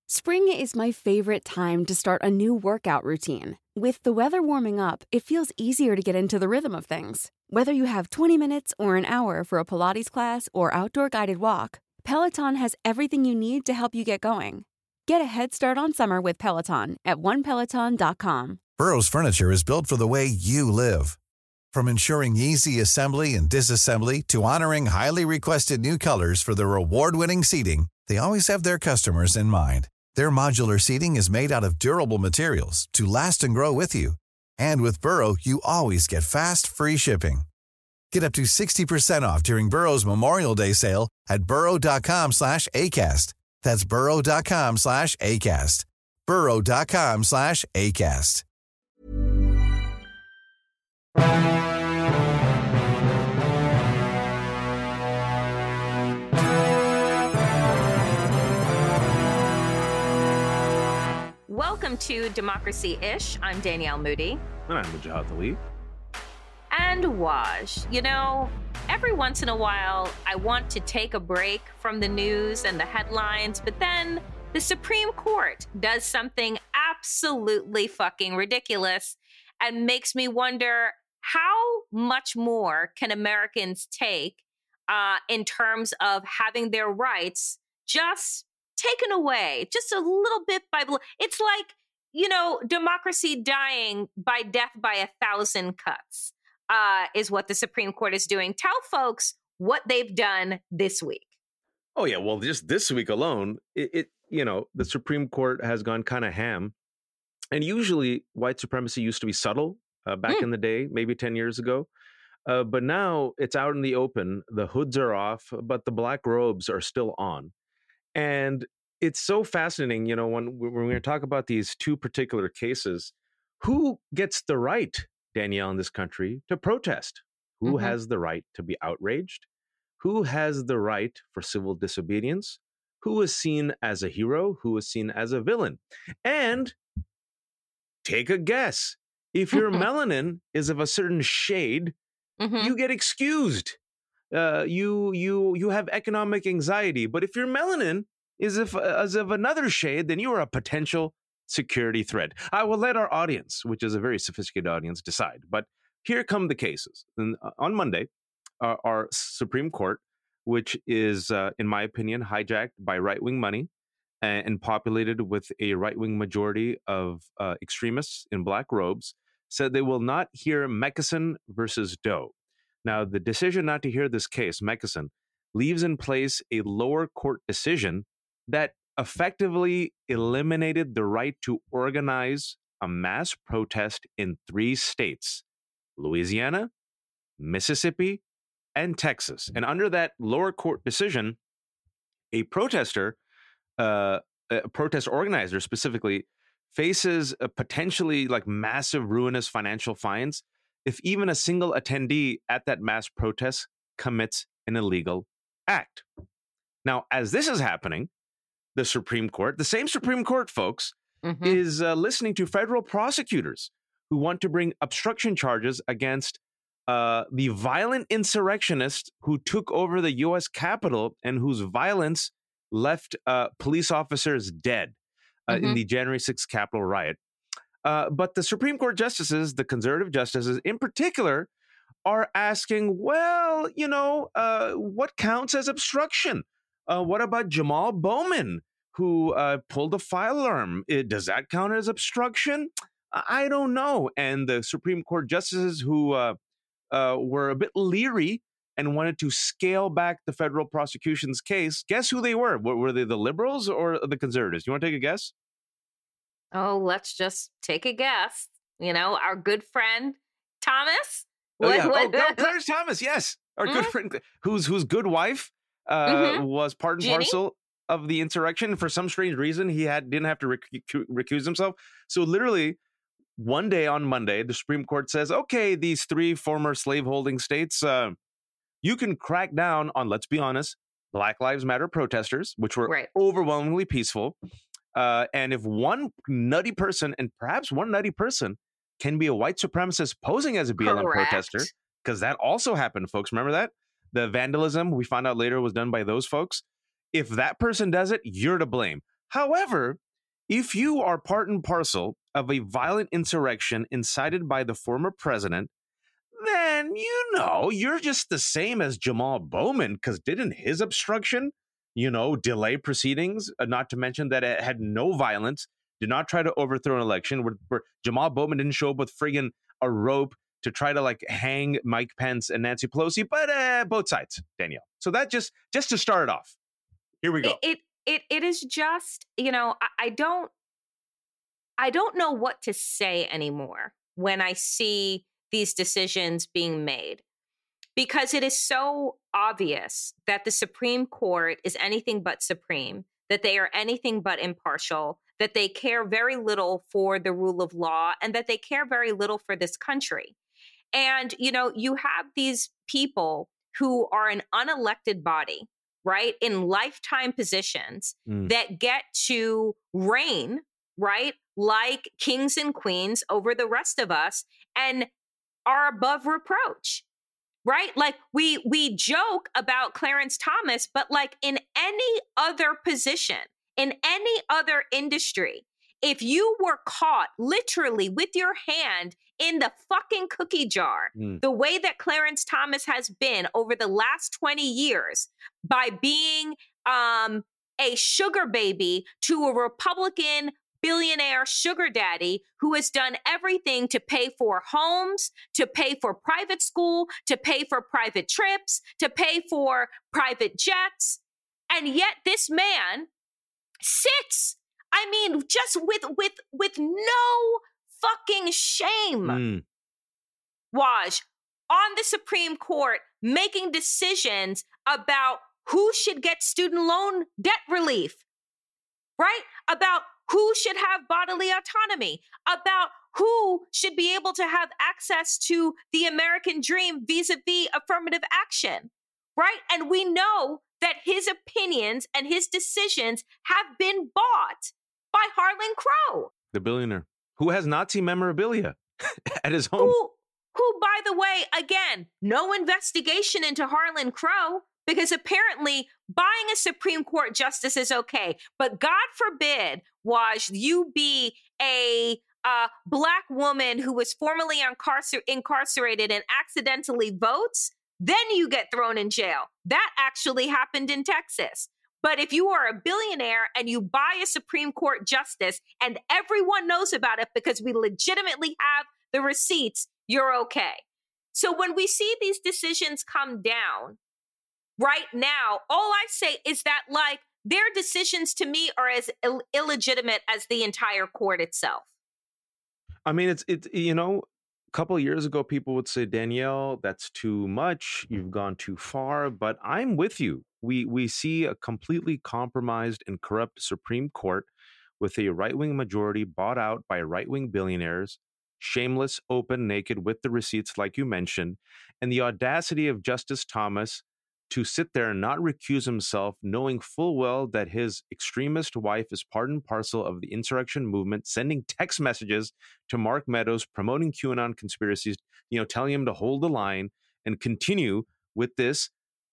Spring is my favorite time to start a new workout routine. With the weather warming up, it feels easier to get into the rhythm of things. Whether you have 20 minutes or an hour for a Pilates class or outdoor guided walk, Peloton has everything you need to help you get going. Get a head start on summer with Peloton at onepeloton.com. Burrow's furniture is built for the way you live. From ensuring easy assembly and disassembly to honoring highly requested new colors for their award-winning seating, they always have their customers in mind. Their modular seating is made out of durable materials to last and grow with you. And with Burrow, you always get fast, free shipping. Get up to 60% off during Burrow's Memorial Day sale at burrow.com/ACAST. That's burrow.com/ACAST. burrow.com/ACAST. Welcome to Democracy-ish. I'm Danielle Moody. And I'm Wajahat Ali. And Waj, you know, every once in a while, I want to take a break from the news and the headlines, but then the Supreme Court does something absolutely fucking ridiculous and makes me wonder, how much more can Americans take in terms of having their rights just taken away, just a little bit by little? It's like, you know, democracy dying by death by 1,000 cuts is what the Supreme Court is doing. Tell folks what they've done this week. Oh, yeah. Well, just this week alone, the Supreme Court has gone kind of ham. And usually white supremacy used to be subtle back in the day, maybe 10 years ago. But now it's out in the open. The hoods are off, but the black robes are still on. And it's so fascinating, you know, when we're going to talk about these two particular cases, who gets the right, Danielle, in this country to protest? Who has the right to be outraged? Who has the right for civil disobedience? Who is seen as a hero? Who is seen as a villain? And take a guess. If your melanin is of a certain shade, you get excused. You have economic anxiety. But if your melanin is as of another shade, then you are a potential security threat. I will let our audience, which is a very sophisticated audience, decide. But here come the cases. And on Monday, our Supreme Court, which is, in my opinion, hijacked by right-wing money and populated with a right-wing majority of extremists in black robes, said they will not hear Mekison versus Doe. Now, the decision not to hear this case, Mekison, leaves in place a lower court decision that effectively eliminated the right to organize a mass protest in 3 states, Louisiana, Mississippi, and Texas. And under that lower court decision, a protest organizer specifically, faces a potentially like massive ruinous financial fines if even a single attendee at that mass protest commits an illegal act. Now, as this is happening, the Supreme Court, the same Supreme Court, folks, is listening to federal prosecutors who want to bring obstruction charges against the violent insurrectionists who took over the U.S. Capitol and whose violence left police officers dead in the January 6th Capitol riot. But the Supreme Court justices, the conservative justices in particular, are asking, well, you know, what counts as obstruction? What about Jamal Bowman, who pulled a fire alarm? Does that count as obstruction? I don't know. And the Supreme Court justices who were a bit leery and wanted to scale back the federal prosecution's case, guess who they were? Were they the liberals or the conservatives? You want to take a guess? Oh, let's just take a guess. You know, our good friend, Thomas? Clarence Thomas, yes. Our good friend, whose good wife was part and Ginny? Parcel of the insurrection. For some strange reason, he didn't have to recuse himself. So literally, one day on Monday, the Supreme Court says, okay, these 3 former slaveholding states, you can crack down on, let's be honest, Black Lives Matter protesters, which were overwhelmingly peaceful. And if one nutty person, and perhaps one nutty person, can be a white supremacist posing as a BLM protester, because that also happened, folks. Remember that? The vandalism we found out later was done by those folks. If that person does it, you're to blame. However, if you are part and parcel of a violent insurrection incited by the former president, then you're just the same as Jamal Bowman, because didn't his obstruction, delay proceedings? Not to mention that it had no violence, did not try to overthrow an election, where Jamal Bowman didn't show up with friggin' a rope to try to hang Mike Pence and Nancy Pelosi, but both sides, Danielle. So that just to start it off. Here we go. It is just, I don't know what to say anymore when I see these decisions being made, because it is so obvious that the Supreme Court is anything but supreme, that they are anything but impartial, that they care very little for the rule of law, and that they care very little for this country. And, you have these people who are an unelected body, right, in lifetime positions that get to reign, right, like kings and queens over the rest of us, and are above reproach, right? We joke about Clarence Thomas, but in any other position, in any other industry, if you were caught literally with your hand in the fucking cookie jar, the way that Clarence Thomas has been over the last 20 years by being a sugar baby to a Republican billionaire sugar daddy who has done everything to pay for homes, to pay for private school, to pay for private trips, to pay for private jets. And yet this man sits, just with no fucking shame, Waj, on the Supreme Court, making decisions about who should get student loan debt relief, right? About who should have bodily autonomy, about who should be able to have access to the American dream vis-a-vis affirmative action, right? And we know that his opinions and his decisions have been bought by Harlan Crow, the billionaire who has Nazi memorabilia at his home. Who, by the way, again, no investigation into Harlan Crow, because apparently buying a Supreme Court justice is okay. But God forbid, Waj, you be a Black woman who was formerly incarcerated and accidentally votes, then you get thrown in jail. That actually happened in Texas. But if you are a billionaire and you buy a Supreme Court justice and everyone knows about it because we legitimately have the receipts, you're okay. So when we see these decisions come down right now, all I say is that their decisions to me are as illegitimate as the entire court itself. It's a couple of years ago, people would say, Danielle, that's too much. You've gone too far. But I'm with you. We see a completely compromised and corrupt Supreme Court with a right-wing majority bought out by right-wing billionaires, shameless, open, naked, with the receipts, like you mentioned, and the audacity of Justice Thomas to sit there and not recuse himself, knowing full well that his extremist wife is part and parcel of the insurrection movement, sending text messages to Mark Meadows, promoting QAnon conspiracies, telling him to hold the line and continue with this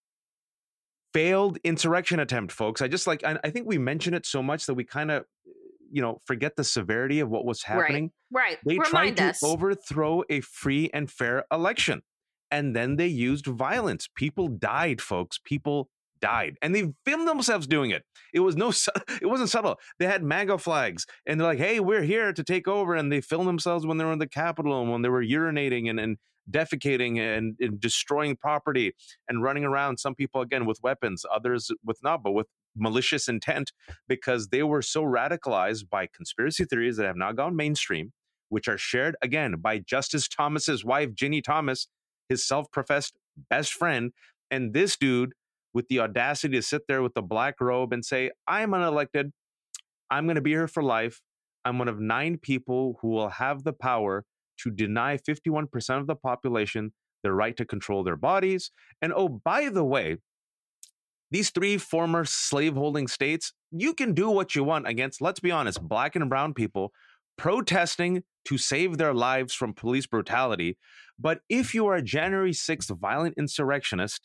failed insurrection attempt, folks. I think we mention it so much that we kind of, forget the severity of what was happening. Right. They Remind tried us. to overthrow a free and fair election. And then they used violence. People died, folks. People died. And they filmed themselves doing it. It wasn't subtle. They had MAGA flags. And they're like, hey, we're here to take over. And they filmed themselves when they were in the Capitol and when they were urinating and defecating and destroying property and running around. Some people, again, with weapons. Others with not, but with malicious intent, because they were so radicalized by conspiracy theories that have now gone mainstream, which are shared, again, by Justice Thomas's wife, Ginny Thomas, his self-professed best friend, and this dude with the audacity to sit there with the black robe and say, I'm unelected. I'm going to be here for life. I'm one of 9 people who will have the power to deny 51% of the population the right to control their bodies. And oh, by the way, these 3 former slave-holding states, you can do what you want against, let's be honest, black and brown people protesting to save their lives from police brutality. But if you are a January 6th violent insurrectionist,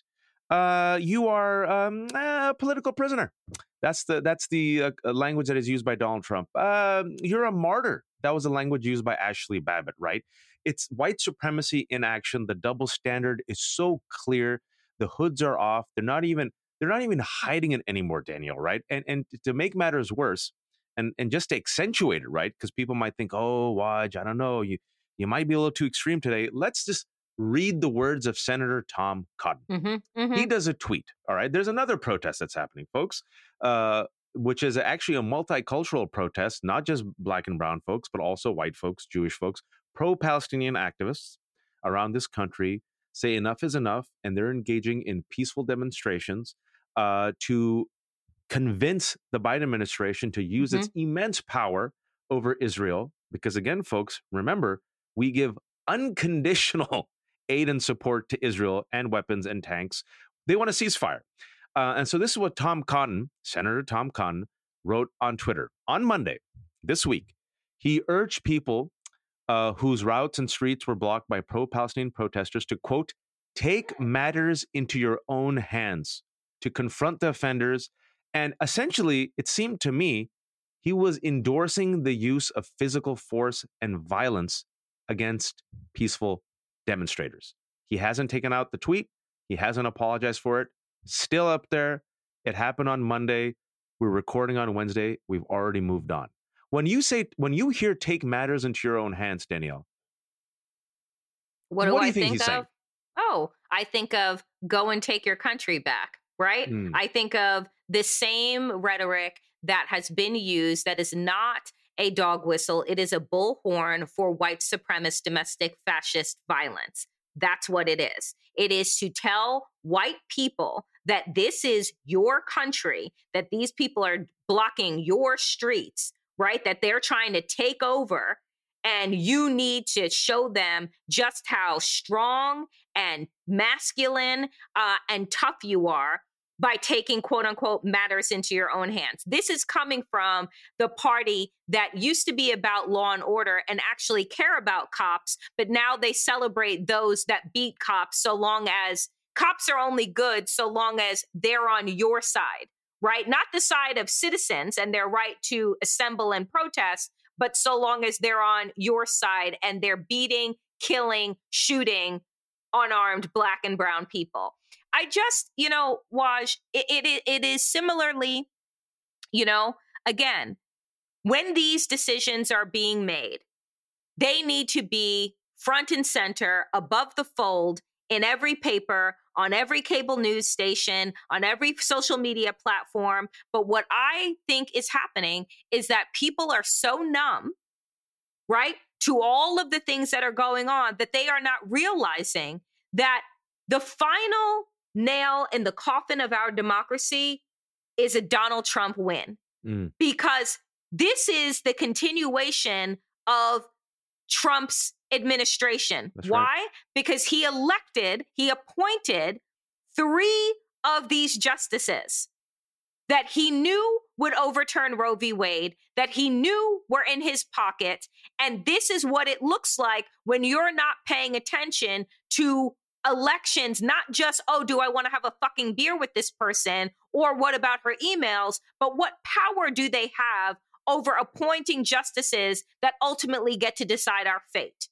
you are a political prisoner. That's the language that is used by Donald Trump. You're a martyr. That was the language used by Ashley Babbitt, right? It's white supremacy in action. The double standard is so clear. The hoods are off. They're not even hiding it anymore, Danielle, right? And to make matters worse, and just to accentuate it, right? Because people might think, oh, Waj, I don't know, you might be a little too extreme today. Let's just read the words of Senator Tom Cotton. He does a tweet. All right. There's another protest that's happening, folks, which is actually a multicultural protest, not just black and brown folks, but also white folks, Jewish folks, pro-Palestinian activists around this country say enough is enough. And they're engaging in peaceful demonstrations to convince the Biden administration to use its immense power over Israel. Because again, folks, remember, we give unconditional aid and support to Israel and weapons and tanks. They want a ceasefire. And so this is what Senator Tom Cotton, wrote on Twitter on Monday this week. He urged people whose routes and streets were blocked by pro-Palestinian protesters to, quote, take matters into your own hands, to confront the offenders. And essentially, it seemed to me, he was endorsing the use of physical force and violence against peaceful demonstrators. He hasn't taken out the tweet. He hasn't apologized for it. Still up there. It happened on Monday. We're recording on Wednesday. We've already moved on. When you hear take matters into your own hands, Danielle, what do I think of? Saying? Oh, I think of go and take your country back, right? I think of the same rhetoric that has been used that is not a dog whistle. It is a bullhorn for white supremacist domestic fascist violence. That's what it is. It is to tell white people that this is your country, that these people are blocking your streets, right? That they're trying to take over, and you need to show them just how strong and masculine and tough you are by taking, quote unquote, matters into your own hands. This is coming from the party that used to be about law and order and actually care about cops, but now they celebrate those that beat cops, so long as cops are only good so long as they're on your side, right? Not the side of citizens and their right to assemble and protest, but so long as they're on your side and they're beating, killing, shooting unarmed black and brown people. I just, Waj, it is similarly, again, when these decisions are being made, they need to be front and center, above the fold, in every paper, on every cable news station, on every social media platform. But what I think is happening is that people are so numb, right, to all of the things that are going on that they are not realizing that the final nail in the coffin of our democracy is a Donald Trump win. Because this is the continuation of Trump's administration. That's Why? right. Because he appointed 3 of these justices that he knew would overturn Roe v. Wade, that he knew were in his pocket. And this is what it looks like when you're not paying attention to elections, not just, oh, do I want to have a fucking beer with this person? Or what about her emails? But what power do they have over appointing justices that ultimately get to decide our fate?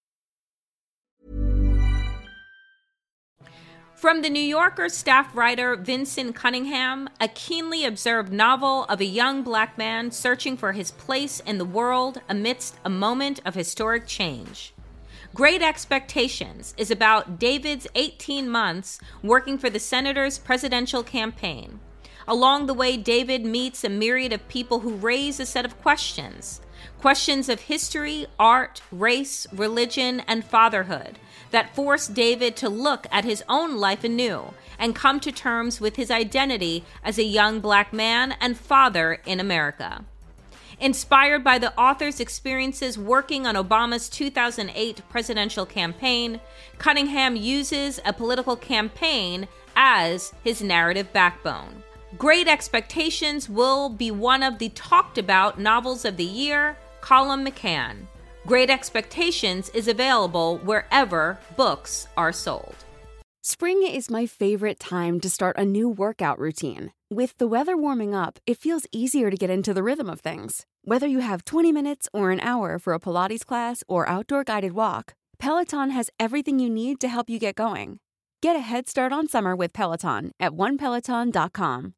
From The New Yorker staff writer Vincent Cunningham, a keenly observed novel of a young black man searching for his place in the world amidst a moment of historic change. Great Expectations is about David's 18 months working for the senator's presidential campaign. Along the way, David meets a myriad of people who raise a set of questions of history, art, race, religion, and fatherhood that force David to look at his own life anew and come to terms with his identity as a young black man and father in America. Inspired by the author's experiences working on Obama's 2008 presidential campaign, Cunningham uses a political campaign as his narrative backbone. Great Expectations will be one of the talked-about novels of the year, Colum McCann. Great Expectations is available wherever books are sold. Spring is my favorite time to start a new workout routine. With the weather warming up, it feels easier to get into the rhythm of things. Whether you have 20 minutes or an hour for a Pilates class or outdoor guided walk, Peloton has everything you need to help you get going. Get a head start on summer with Peloton at onepeloton.com.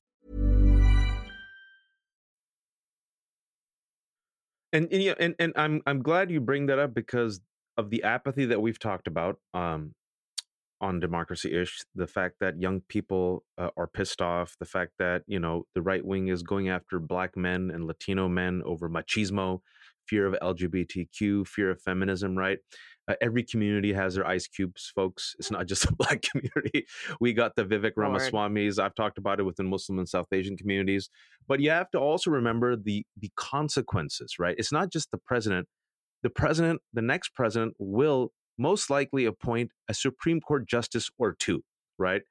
And I'm glad you bring that up because of the apathy that we've talked about on Democracy-ish, the fact that young people are pissed off, the fact that, the right wing is going after Black men and Latino men over machismo, fear of LGBTQ, fear of feminism, right? Every community has their ice cubes, folks. It's not just a Black community. We got the Vivek Ramaswamis. I've talked about it within Muslim and South Asian communities. But you have to also remember the consequences, right? It's not just the president. The next president will most likely appoint a Supreme Court justice or two, right?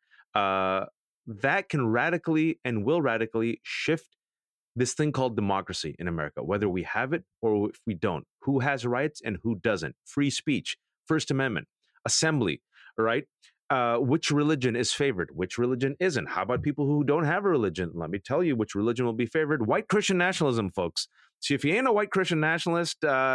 That can radically and will radically shift this thing called democracy in America, whether we have it or if we don't. Who has rights and who doesn't? Free speech, First Amendment, assembly, right? Which religion is favored? Which religion isn't? How about people who don't have a religion? Let me tell you which religion will be favored. White Christian nationalism, folks. See, if you ain't a white Christian nationalist,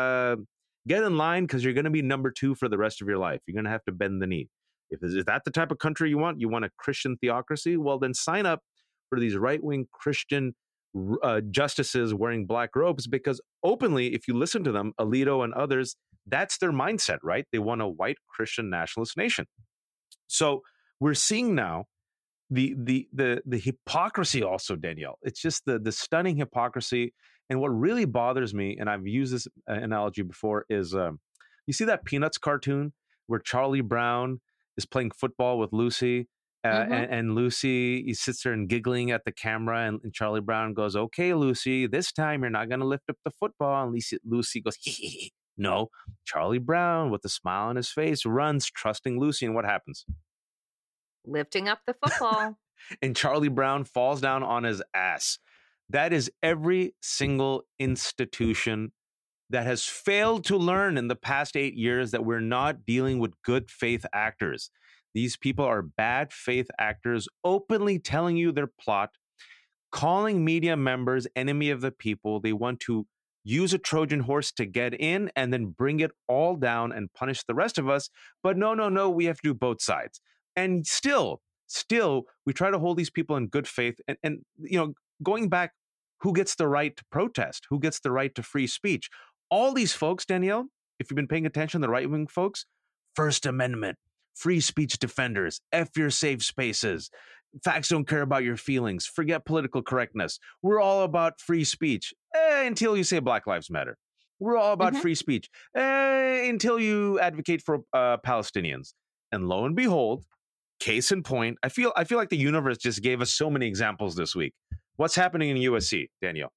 get in line because you're going to be number two for the rest of your life. You're going to have to bend the knee. Is that the type of country you want? You want a Christian theocracy? Well, then sign up for these right-wing Christian justices wearing black robes, because openly, if you listen to them, Alito and others, that's their mindset, right? They want a white Christian nationalist nation. So we're seeing now the hypocrisy also, Danielle. It's just the stunning hypocrisy. And what really bothers me, and I've used this analogy before, is you see that Peanuts cartoon where Charlie Brown is playing football with Lucy, and Lucy sits there and giggling at the camera, and Charlie Brown goes, "Okay, Lucy, this time you're not going to lift up the football." And Lucy goes, "Hee." No, Charlie Brown, with a smile on his face, runs, trusting Lucy, and what happens? Lifting up the football. And Charlie Brown falls down on his ass. That is every single institution that has failed to learn in the past 8 years that we're not dealing with good faith actors. These people are bad faith actors, openly telling you their plot, calling media members enemy of the people. They want to use a Trojan horse to get in and then bring it all down and punish the rest of us. But no, we have to do both sides. And still, we try to hold these people in good faith. And going back, who gets the right to protest? Who gets the right to free speech? All these folks, Danielle, if you've been paying attention, the right-wing folks, First Amendment, free speech defenders, F your safe spaces, facts don't care about your feelings, forget political correctness. We're all about free speech until you say Black Lives Matter. We're all about free speech until you advocate for Palestinians. And lo and behold, case in point, I feel like the universe just gave us so many examples this week. What's happening in USC, Danielle?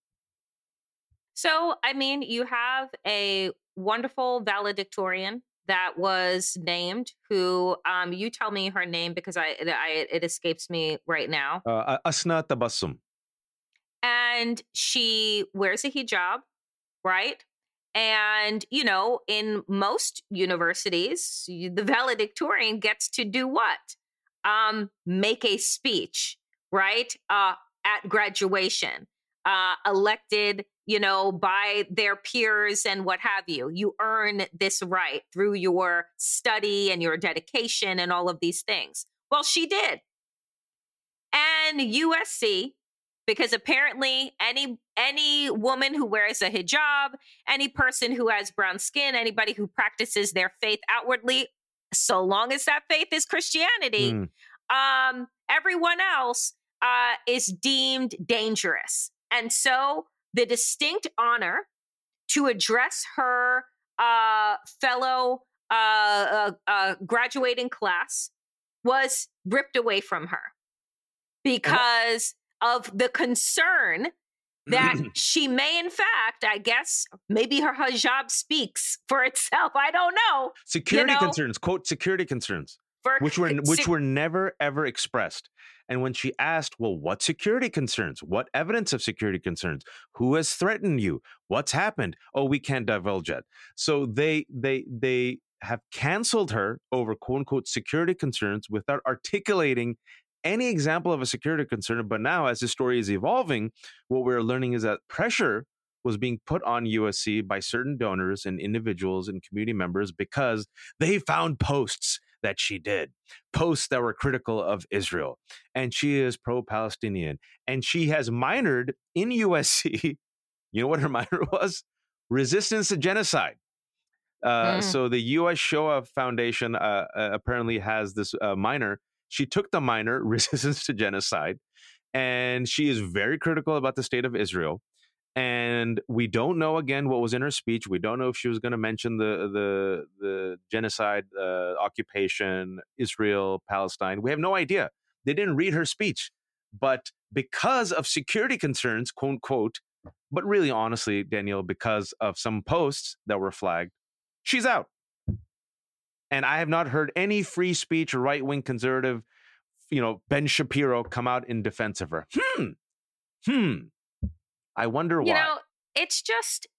So, I mean, you have a wonderful valedictorian that was named, who you tell me her name because it escapes me right now. Asna Tabassum. And she wears a hijab, right? And, in most universities, the valedictorian gets to do what? Make a speech, right? At graduation, elected, by their peers and what have you. You earn this right through your study and your dedication and all of these things. Well, she did. And USC, because apparently any woman who wears a hijab, any person who has brown skin, anybody who practices their faith outwardly, so long as that faith is Christianity, everyone else is deemed dangerous. And so the distinct honor to address her fellow graduating class was ripped away from her because of the concern that she may, in fact, I guess, maybe her hijab speaks for itself. I don't know. Security concerns, quote, security concerns, which were never, ever expressed. And when she asked, well, what security concerns? What evidence of security concerns? Who has threatened you? What's happened? Oh, we can't divulge it. So they have canceled her over quote unquote security concerns without articulating any example of a security concern. But now, as the story is evolving, what we're learning is that pressure was being put on USC by certain donors and individuals and community members because they found posts that she did, posts that were critical of Israel. And she is pro-Palestinian. And she has minored in USC. You know what her minor was? Resistance to genocide. So the U.S. Shoah Foundation apparently has this minor. She took the minor, resistance to genocide, and she is very critical about the state of Israel. And we don't know, again, what was in her speech. We don't know if she was going to mention the genocide, occupation, Israel, Palestine. We have no idea. They didn't read her speech. But because of security concerns, quote unquote, but really, honestly, Danielle, because of some posts that were flagged, she's out. And I have not heard any free speech right-wing conservative, Ben Shapiro come out in defense of her. I wonder why. It's just,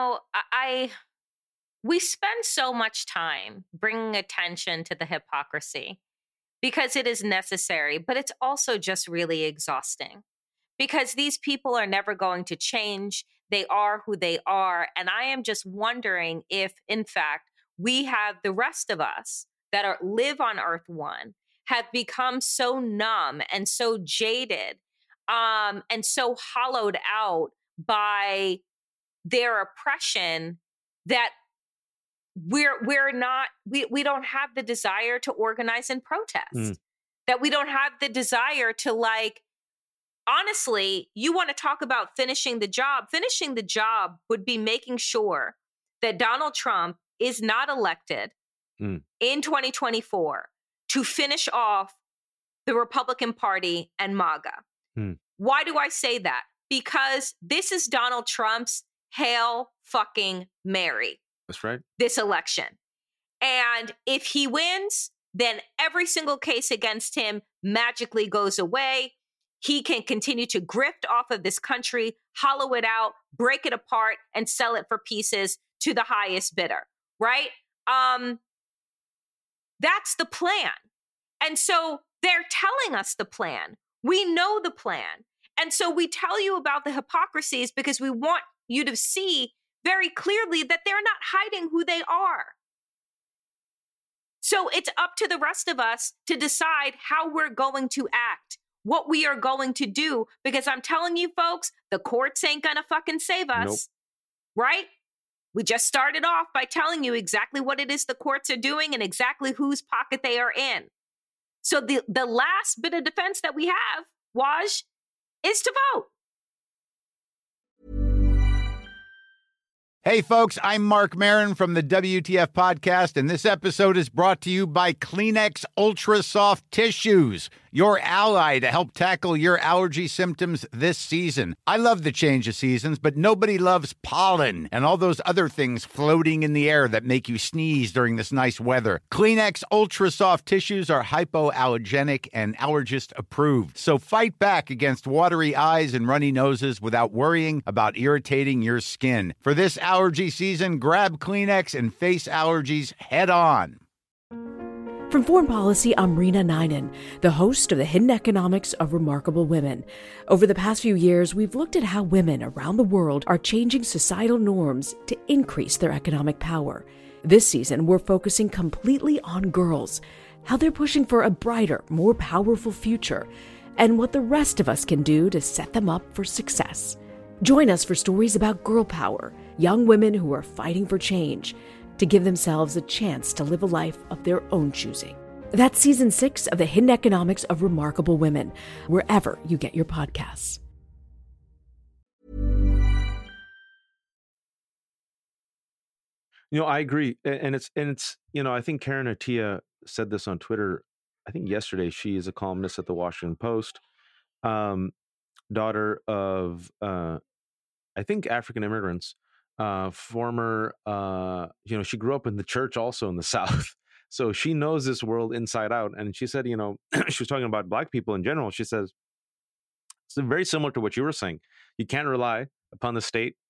we spend so much time bringing attention to the hypocrisy because it is necessary, but it's also just really exhausting because these people are never going to change. They are who they are. And I am just wondering if, in fact, we have the rest of us that live on Earth One have become so numb and so jaded and so hollowed out by their oppression that we don't have the desire to organize and protest, that we don't have the desire to, honestly, you want to talk about finishing the job. Finishing the job would be making sure that Donald Trump is not elected in 2024 to finish off the Republican Party and MAGA. Why do I say that? Because this is Donald Trump's Hail fucking Mary. That's right. This election. And if he wins, then every single case against him magically goes away. He can continue to grift off of this country, hollow it out, break it apart, and sell it for pieces to the highest bidder, right? That's the plan. And so they're telling us the plan. We know the plan. And so we tell you about the hypocrisies because we want you to see very clearly that they're not hiding who they are. So it's up to the rest of us to decide how we're going to act, what we are going to do, because I'm telling you folks, the courts ain't gonna fucking save us, right? We just started off by telling you exactly what it is the courts are doing and exactly whose pocket they are in. So the last bit of defense that we have, Waj, is to vote. Hey, folks, I'm Mark Maron from the WTF Podcast, and this episode is brought to you by Kleenex Ultra Soft Tissues, your ally to help tackle your allergy symptoms this season. I love the change of seasons, but nobody loves pollen and all those other things floating in the air that make you sneeze during this nice weather. Kleenex Ultra Soft Tissues are hypoallergenic and allergist approved, so fight back against watery eyes and runny noses without worrying about irritating your skin. For this allergy season, grab Kleenex and face allergies head on. From Foreign Policy, I'm Rena Ninan, the host of The Hidden Economics of Remarkable Women. Over the past few years, we've looked at how women around the world are changing societal norms to increase their economic power. This season, we're focusing completely on girls, how they're pushing for a brighter, more powerful future, and what the rest of us can do to set them up for success. Join us for stories about girl power, young women who are fighting for change, to give themselves a chance to live a life of their own choosing. That's Season 6 of The Hidden Economics of Remarkable Women, wherever you get your podcasts. I agree. And it's I think Karen Attiah said this on Twitter, I think yesterday. She is a columnist at the Washington Post, daughter of, I think, African immigrants. Former, she grew up in the church also in the South. So she knows this world inside out. And she said, she was talking about Black people in general. She says, it's very similar to what you were saying. You can't rely upon the state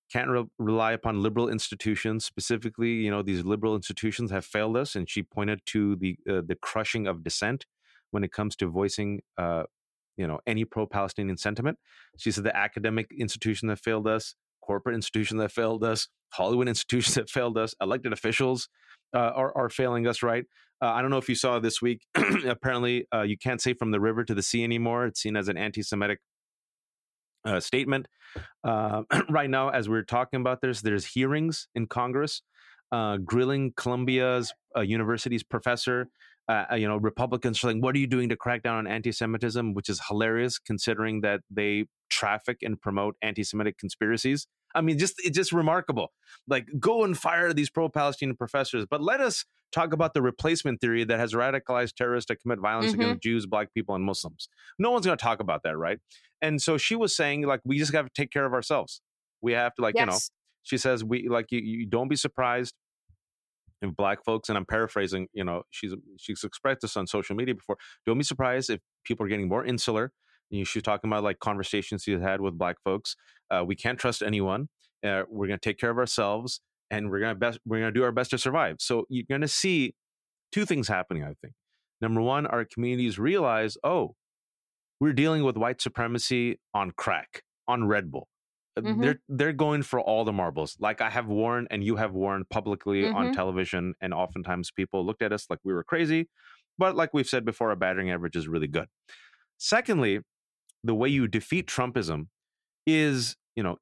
Can't rely upon liberal institutions. Specifically, these liberal institutions have failed us. And she pointed to the crushing of dissent when it comes to voicing, any pro-Palestinian sentiment. She said the academic institutions have failed us, corporate institutions that failed us, Hollywood institutions that failed us, elected officials are failing us, right? I don't know if you saw this week, apparently you can't say from the river to the sea anymore. It's seen as an anti-Semitic statement. Right now, as we're talking about this, there's hearings in Congress grilling Columbia's university's professor. Republicans are like, what are you doing to crack down on anti-Semitism? Which is hilarious considering that they traffic and promote anti-Semitic conspiracies. I mean, it's just remarkable. Like, go and fire these pro-Palestinian professors. But let us talk about the replacement theory that has radicalized terrorists to commit violence against Jews, Black people, and Muslims. No one's going to talk about that, right? And so she was saying, like, we just got to take care of ourselves. We have to, yes. She says, you don't be surprised if Black folks, and I'm paraphrasing, she's expressed this on social media before, don't be surprised if people are getting more insular. She's talking about like conversations she's had with Black folks. We can't trust anyone. We're going to take care of ourselves, and we're going to do our best to survive. So you're going to see two things happening, I think. Number one, our communities realize, we're dealing with white supremacy on crack, on Red Bull. They're going for all the marbles. Like I have warned, and you have warned publicly on television, and oftentimes people looked at us like we were crazy. But like we've said before, our battering average is really good. Secondly, the way you defeat Trumpism is,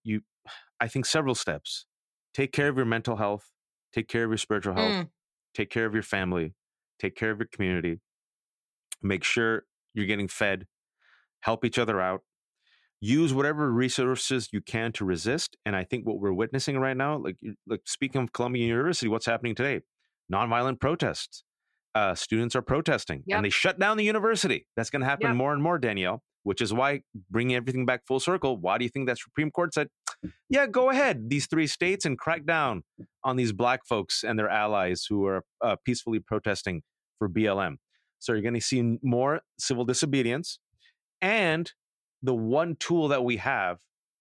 I think several steps. Take care of your mental health, take care of your spiritual health, take care of your family, take care of your community, make sure you're getting fed, help each other out, use whatever resources you can to resist. And I think what we're witnessing right now, like speaking of Columbia University, what's happening today? Nonviolent protests. Students are protesting and they shut down the university. That's going to happen more and more, Danielle, which is why, bringing everything back full circle, why do you think that Supreme Court said, yeah, go ahead, these 3 states, and crack down on these Black folks and their allies who are peacefully protesting for BLM? So you're going to see more civil disobedience. And the one tool that we have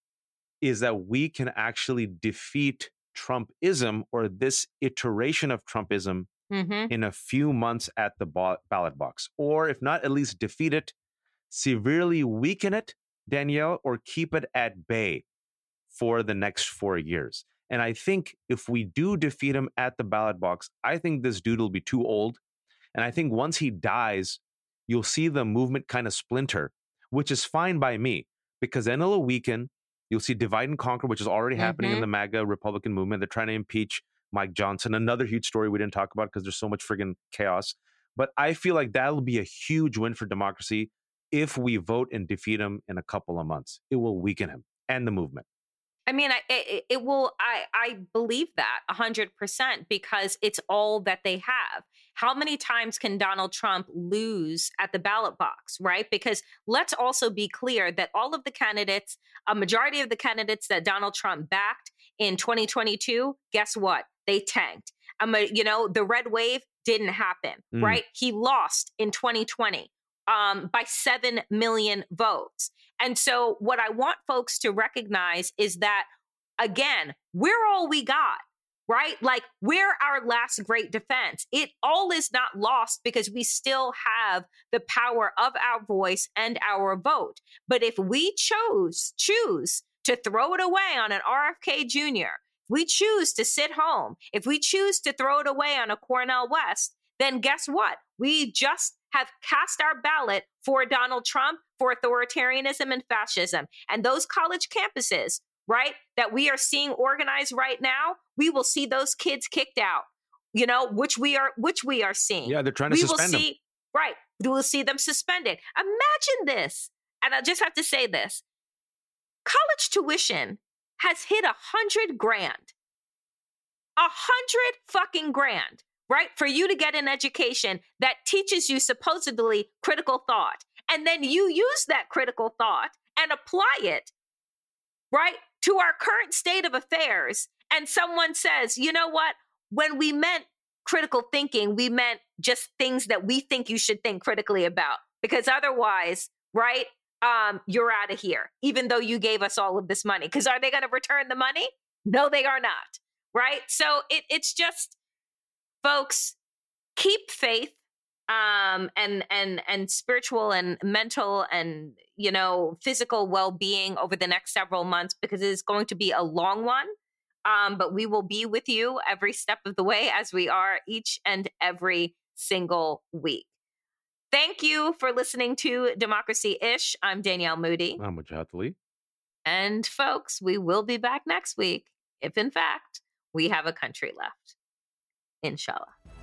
is that we can actually defeat Trumpism, or this iteration of Trumpism, in a few months at the ballot box. Or if not, at least defeat it, severely weaken it, Danielle, or keep it at bay for the next 4 years. And I think if we do defeat him at the ballot box, I think this dude will be too old. And I think once he dies, you'll see the movement kind of splinter, which is fine by me, because then it'll weaken. You'll see divide and conquer, which is already happening in the MAGA Republican movement. They're trying to impeach Mike Johnson, another huge story we didn't talk about because there's so much friggin' chaos. But I feel like that'll be a huge win for democracy if we vote and defeat him in a couple of months. It will weaken him and the movement. I mean, it will. I believe that 100% because it's all that they have. How many times can Donald Trump lose at the ballot box, right? Because let's also be clear that all of the candidates, a majority of the candidates that Donald Trump backed in 2022, guess what? They tanked. The red wave didn't happen, right? He lost in 2020 by 7 million votes. And so what I want folks to recognize is that, again, we're all we got, right? Like, we're our last great defense. It all is not lost because we still have the power of our voice and our vote. But if we choose to throw it away on an RFK Jr., we choose to sit home, if we choose to throw it away on a Cornel West, then guess what? We just have cast our ballot for Donald Trump, for authoritarianism and fascism. And those college campuses, right, that we are seeing organized right now, we will see those kids kicked out, which we are seeing. Yeah, they're trying to suspend them. Right. We will see them suspended. Imagine this. And I just have to say this. College tuition has hit $100,000. $100,000, right? For you to get an education that teaches you supposedly critical thought. And then you use that critical thought and apply it, right, to our current state of affairs. And someone says, you know what? When we meant critical thinking, we meant just things that we think you should think critically about. Because otherwise, right, you're out of here, even though you gave us all of this money. Because are they going to return the money? No, they are not. Right? So it's just, folks, keep faith, and spiritual and mental and, physical well-being over the next several months, because it is going to be a long one. But we will be with you every step of the way, as we are each and every single week. Thank you for listening to Democracy-ish. I'm Danielle Moody. I'm Wajahat Ali. And folks, we will be back next week if, in fact, we have a country left. Inshallah.